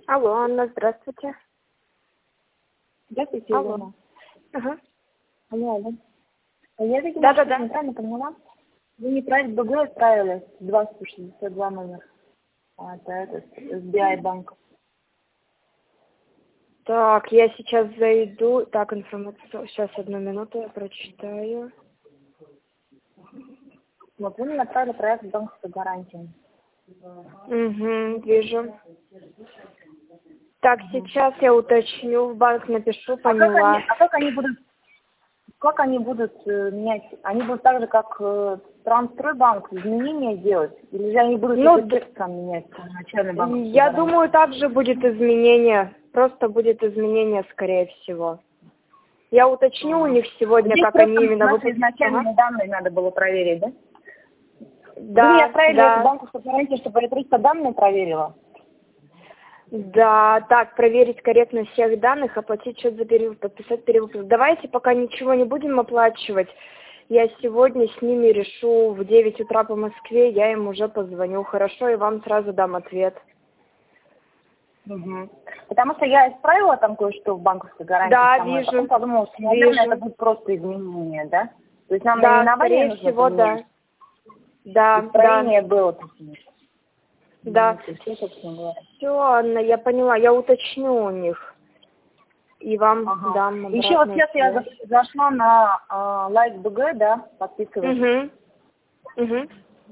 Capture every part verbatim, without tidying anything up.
Алло, Анна, здравствуйте. Здравствуйте, Алло. Елена. Ага. Алло, алло. Я, видимо, Да, да, что-то да. неправильно поняла. Вы не проект БГ отправили, два сто шестьдесят два номер. А, это этот, эс би ай банк. Так, я сейчас зайду. Так, информацию. Сейчас, одну минуту, я прочитаю. Вот вы мне направили проект банковской гарантии. Угу, вижу. Так, Угу. сейчас я уточню, в банк напишу, А как они, поняла. а как они будут, как они будут э, менять? Они будут так же, как э, Трансстройбанк, изменения делать? Или же они будут Ну, это д- текстом менять, начальный банк? я думаю, также будет изменение. Просто будет изменение, скорее всего. Я уточню у Ага. них сегодня, Здесь как просто они именно наши выпустят. изначальные Ага. данные надо было проверить, да? Вы мне Да, отправили эту да. банковскую гарантию, чтобы я просто данные проверила? Да, так, проверить корректность всех данных, оплатить счет за перевод, подписать перевод. Давайте пока ничего не будем оплачивать. Я сегодня с ними решу в девять утра по Москве, я им уже позвоню, хорошо, и вам сразу дам ответ. Угу. Потому что я исправила там кое-что в банковской гарантии Да, самой, вижу, потом подумала, что, наверное, вижу. это будет просто изменение, да? То есть нам Да, наименование скорее нужно всего, поменять, да. Да, и да, строение было таким. да. Все, собственно говоря. Все, Анна, я поняла, я уточню у них. И вам Ага. дам Еще вот обратную сейчас я связь. за- зашла на а, LikeBG, да, подписываюсь. Угу, угу.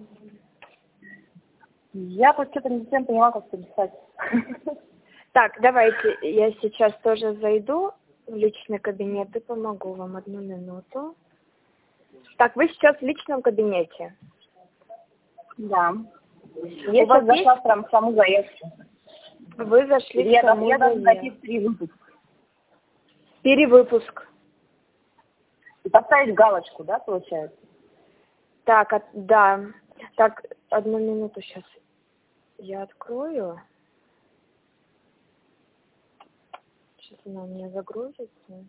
Я тут что-то не совсем поняла, как это писать. Так, давайте, я сейчас тоже зайду в личный кабинет и помогу вам. Одну минуту. Так, вы сейчас в личном кабинете. Да. У Я вас сейчас зашла есть... прям в саму заявку. Вы зашли в Я, дол- саму я должна зайти заявку. в перевыпуск. Перевыпуск. И поставить галочку, да, получается? Так, от- да. Так, одну минуту сейчас я открою. Сейчас она у меня загрузится.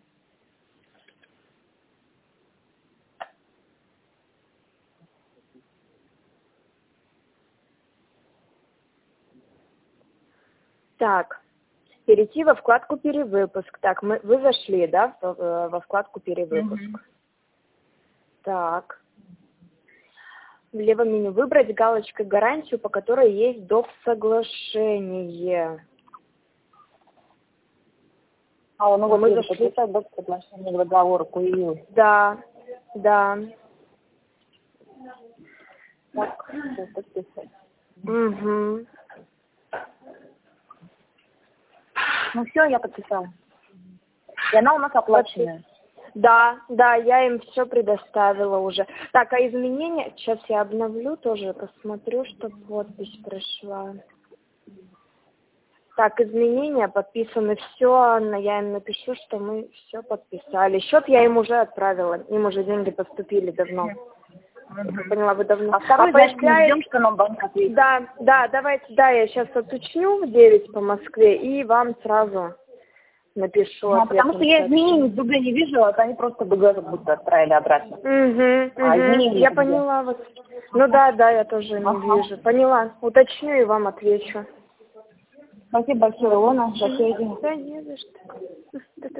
Так, перейти во вкладку «Перевыпуск». Так, мы, вы зашли, да, в- э, во вкладку «Перевыпуск». Угу. Так. В левом меню выбрать галочкой гарантию, по которой есть доп. Соглашение. А, ну вот Мы я зашли. подписать доп. Соглашение к договору появилось. Да, да. Так, всё, подписать. Угу. Ну все, я подписала. И она у нас оплаченная. Да, да, я им все предоставила уже. Так, а изменения, сейчас я обновлю тоже, посмотрю, что подпись прошла. Так, изменения подписаны, все, Анна, я им напишу, что мы все подписали. Счет я им уже отправила, им уже деньги поступили давно. Угу. Поняла, вы давно. А второй, а значит, по мы эс би ай... ждем, что нам банк ответит. Да, да, давайте, да, я сейчас уточню в девять по Москве и вам сразу напишу Ну, ответ. потому что я изменений в БГ не вижу, а вот они просто БГ как будто отправили обратно. Угу, А угу, изменения я где? поняла вас. Ну да, да, я тоже не Ага. вижу. Поняла, уточню и вам отвечу. Спасибо большое, Илона, за связи. Да, не за что. Да, да.